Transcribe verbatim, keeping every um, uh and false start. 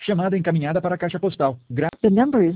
Chamada encaminhada para a caixa postal. Gra The number is